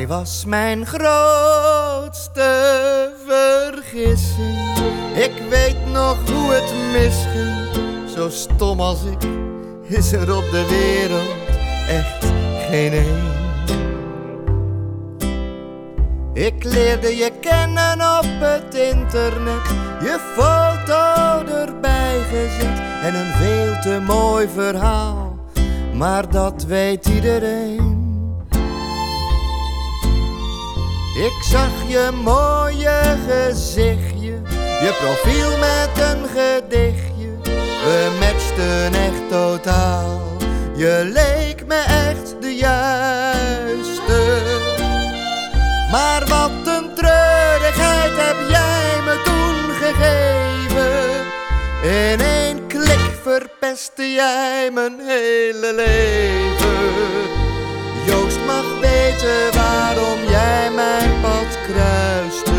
was mijn grootste vergissing. Ik weet nog hoe het misging. Zo stom als ik is er op de wereld echt geen één. Ik leerde je kennen op het internet, je foto erbij gezet en een veel te mooi verhaal, maar dat weet iedereen. Ik zag je mooie gezichtje, je profiel met een gedichtje. We matchten echt totaal, je leek me echt de juiste. Maar wat een treurigheid heb jij me toen gegeven. In één klik verpestte jij mijn hele leven. Joost mag weten waarom jij mijn pad kruiste.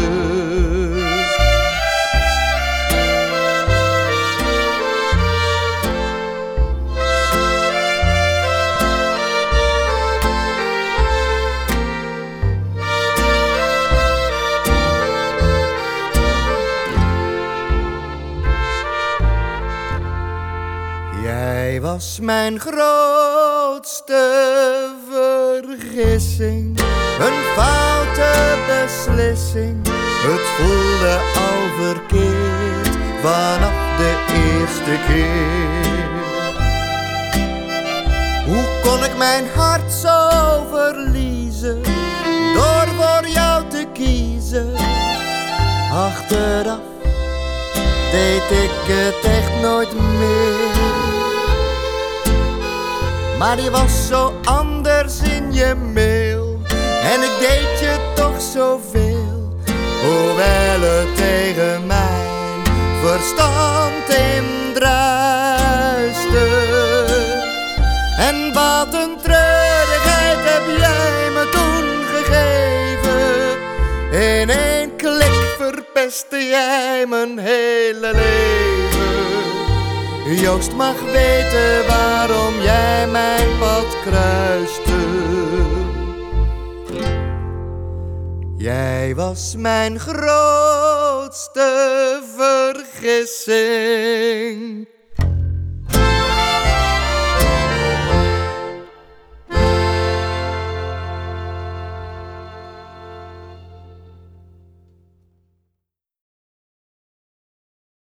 Jij was mijn grootste vergissing, een foute beslissing. Het voelde al verkeerd vanaf de eerste keer. Hoe kon ik mijn hart zo verliezen door voor jou te kiezen? Achteraf deed ik het echt nooit meer. Maar je was zo anders in je mail en ik deed je toch zoveel, hoewel het tegen mijn verstand indruiste. En wat een treurigheid heb jij me toen gegeven. In één klik verpestte jij mijn hele leven. Joost mag weten waarom jij mijn pad kruiste. Jij was mijn grootste vergissing.